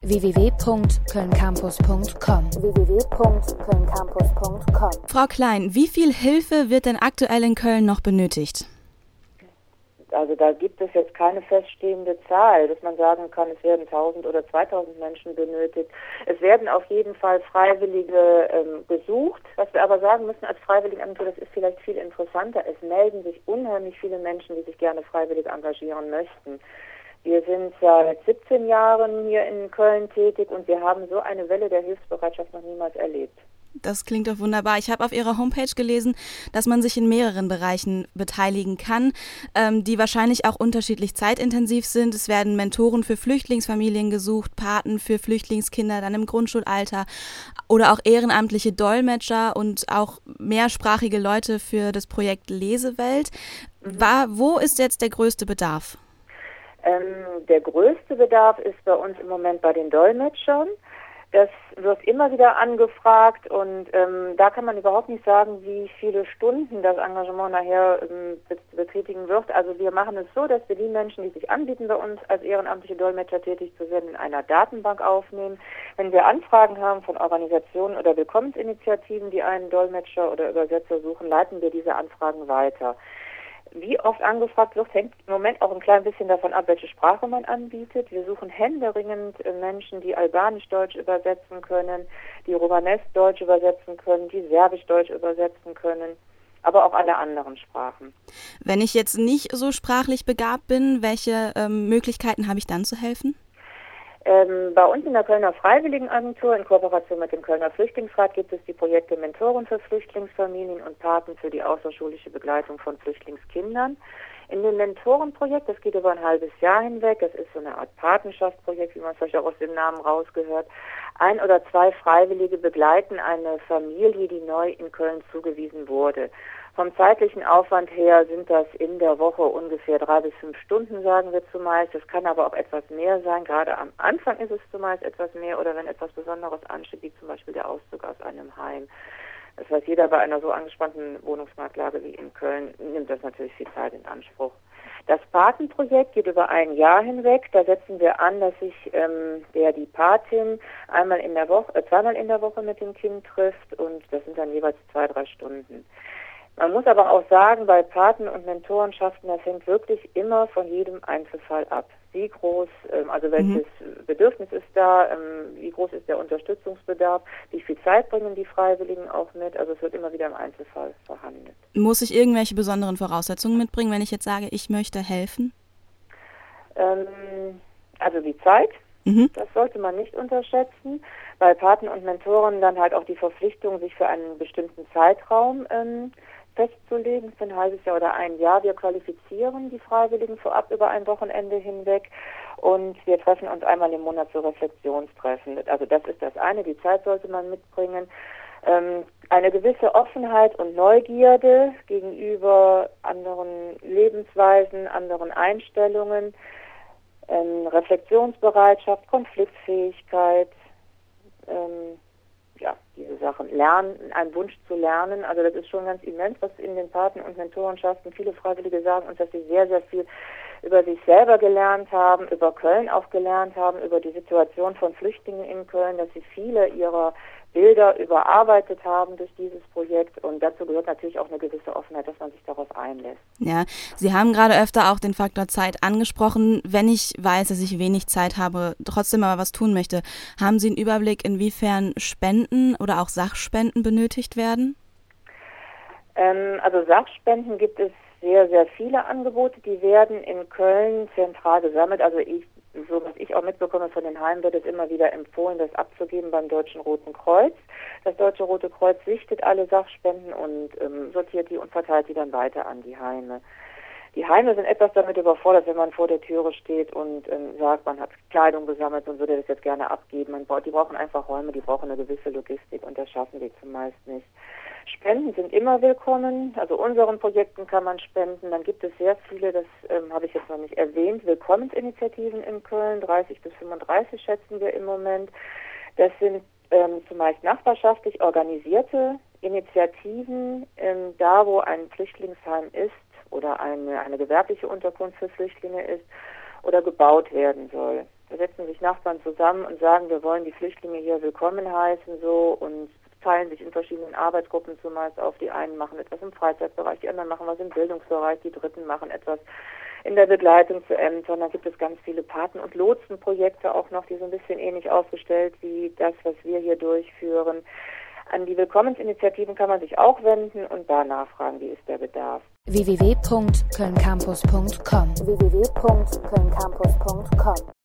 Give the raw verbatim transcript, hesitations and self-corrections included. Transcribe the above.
w w w punkt köln campus punkt com. w w w punkt köln campus punkt com. Frau Klein, wie viel Hilfe wird denn aktuell in Köln noch benötigt? Also da gibt es jetzt keine feststehende Zahl, dass man sagen kann, es werden tausend oder zweitausend Menschen benötigt. Es werden auf jeden Fall Freiwillige ähm, gesucht. Was wir aber sagen müssen als Freiwilligenagentur, das ist vielleicht viel interessanter. Es melden sich unheimlich viele Menschen, die sich gerne freiwillig engagieren möchten. Wir sind seit siebzehn Jahren hier in Köln tätig und wir haben so eine Welle der Hilfsbereitschaft noch niemals erlebt. Das klingt doch wunderbar. Ich habe auf Ihrer Homepage gelesen, dass man sich in mehreren Bereichen beteiligen kann, ähm, die wahrscheinlich auch unterschiedlich zeitintensiv sind. Es werden Mentoren für Flüchtlingsfamilien gesucht, Paten für Flüchtlingskinder dann im Grundschulalter oder auch ehrenamtliche Dolmetscher und auch mehrsprachige Leute für das Projekt Lesewelt. Mhm. War, wo ist jetzt der größte Bedarf? Ähm, der größte Bedarf ist bei uns im Moment bei den Dolmetschern. Das wird immer wieder angefragt und ähm, da kann man überhaupt nicht sagen, wie viele Stunden das Engagement nachher ähm, betätigen wird. Also wir machen es so, dass wir die Menschen, die sich anbieten, bei uns als ehrenamtliche Dolmetscher tätig zu werden, in einer Datenbank aufnehmen. Wenn wir Anfragen haben von Organisationen oder Willkommensinitiativen, die einen Dolmetscher oder Übersetzer suchen, leiten wir diese Anfragen weiter. Wie oft angefragt wird, hängt im Moment auch ein klein bisschen davon ab, welche Sprache man anbietet. Wir suchen händeringend Menschen, die Albanisch-Deutsch übersetzen können, die Romanes-Deutsch übersetzen können, die Serbisch-Deutsch übersetzen können, aber auch alle anderen Sprachen. Wenn ich jetzt nicht so sprachlich begabt bin, welche ähm, Möglichkeiten habe ich dann zu helfen? Ähm, bei uns in der Kölner Freiwilligenagentur in Kooperation mit dem Kölner Flüchtlingsrat gibt es die Projekte Mentoren für Flüchtlingsfamilien und Paten für die außerschulische Begleitung von Flüchtlingskindern. In dem Mentorenprojekt, das geht über ein halbes Jahr hinweg, das ist so eine Art Patenschaftsprojekt, wie man es vielleicht auch aus dem Namen rausgehört. Ein oder zwei Freiwillige begleiten eine Familie, die neu in Köln zugewiesen wurde. Vom zeitlichen Aufwand her sind das in der Woche ungefähr drei bis fünf Stunden, sagen wir zumeist. Das kann aber auch etwas mehr sein. Gerade am Anfang ist es zumeist etwas mehr oder wenn etwas Besonderes ansteht, wie zum Beispiel der Auszug aus einem Heim. Das heißt, jeder bei einer so angespannten Wohnungsmarktlage wie in Köln nimmt das natürlich viel Zeit in Anspruch. Das Patenprojekt geht über ein Jahr hinweg. Da setzen wir an, dass sich ähm, der die Patin einmal in der Woche, äh, zweimal in der Woche mit dem Kind trifft und das sind dann jeweils zwei, drei Stunden. Man muss aber auch sagen, bei Paten- und Mentorenschaften, das hängt wirklich immer von jedem Einzelfall ab. Wie groß, also welches mhm. Bedürfnis ist da, wie groß ist der Unterstützungsbedarf, wie viel Zeit bringen die Freiwilligen auch mit, also es wird immer wieder im Einzelfall verhandelt. Muss ich irgendwelche besonderen Voraussetzungen mitbringen, wenn ich jetzt sage, ich möchte helfen? Ähm, also die Zeit, mhm. das sollte man nicht unterschätzen. Bei Paten und Mentoren dann halt auch die Verpflichtung, sich für einen bestimmten Zeitraum ähm, festzulegen, für ein halbes Jahr oder ein Jahr. Wir qualifizieren die Freiwilligen vorab über ein Wochenende hinweg und wir treffen uns einmal im Monat zu Reflexionstreffen. Also das ist das eine, die Zeit sollte man mitbringen. Ähm, eine gewisse Offenheit und Neugierde gegenüber anderen Lebensweisen, anderen Einstellungen, ähm, Reflexionsbereitschaft, Konfliktfähigkeit, ähm, ja, diese Sachen, lernen, ein Wunsch zu lernen, also das ist schon ganz immens, was in den Paten- und Mentorenschaften, viele Freiwillige sagen uns, dass sie sehr, sehr viel über sich selber gelernt haben, über Köln auch gelernt haben, über die Situation von Flüchtlingen in Köln, dass sie viele ihrer Bilder überarbeitet haben durch dieses Projekt und dazu gehört natürlich auch eine gewisse Offenheit, dass man sich darauf einlässt. Ja, Sie haben gerade öfter auch den Faktor Zeit angesprochen. Wenn ich weiß, dass ich wenig Zeit habe, trotzdem aber was tun möchte, haben Sie einen Überblick, inwiefern Spenden oder auch Sachspenden benötigt werden? Ähm, also Sachspenden gibt es sehr, sehr viele Angebote, die werden in Köln zentral gesammelt. Also ich, so was ich auch mitbekomme von den Heimen, wird es immer wieder empfohlen, das abzugeben beim Deutschen Roten Kreuz. Das Deutsche Rote Kreuz sichtet alle Sachspenden und ähm, sortiert die und verteilt die dann weiter an die Heime. Die Heime sind etwas damit überfordert, wenn man vor der Türe steht und ähm, sagt, man hat Kleidung gesammelt und würde das jetzt gerne abgeben. Man braucht, die brauchen einfach Räume, die brauchen eine gewisse Logistik und das schaffen die zumeist nicht. Spenden sind immer willkommen, also unseren Projekten kann man spenden. Dann gibt es sehr viele, das ähm, habe ich jetzt noch nicht erwähnt, Willkommensinitiativen in Köln, dreißig bis fünfunddreißig schätzen wir im Moment. Das sind ähm, zumeist nachbarschaftlich organisierte Initiativen, ähm, da wo ein Flüchtlingsheim ist oder eine, eine gewerbliche Unterkunft für Flüchtlinge ist oder gebaut werden soll. Da setzen sich Nachbarn zusammen und sagen, wir wollen die Flüchtlinge hier willkommen heißen so und teilen sich in verschiedenen Arbeitsgruppen zumeist auf. Die einen machen etwas im Freizeitbereich, die anderen machen was im Bildungsbereich, die dritten machen etwas in der Begleitung zu Ämtern. Da gibt es ganz viele Paten- und Lotsenprojekte auch noch, die so ein bisschen ähnlich aufgestellt wie das, was wir hier durchführen. An die Willkommensinitiativen kann man sich auch wenden und da nachfragen, wie ist der Bedarf. w w w punkt köln campus punkt com w w w punkt köln campus punkt com